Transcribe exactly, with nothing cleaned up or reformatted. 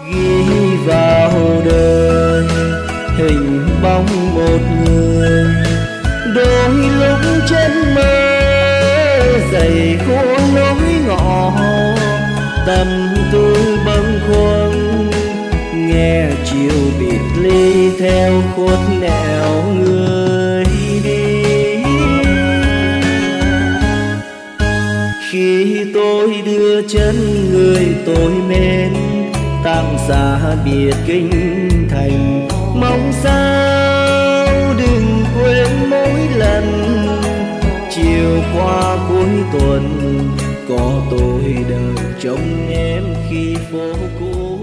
ghi vào đời hình bóng một người. Đôi lúc chân mơ dày khô lối ngõ, tâm tư bâng khuâng nghe chiều biệt ly theo khuất nẻo người đi. Khi tôi đưa chân người tôi mến tạm xa biệt kinh thành, mong sao đừng quên mỗi lần chiều qua cuối tuần có tôi đợi trông em khi phố cũ.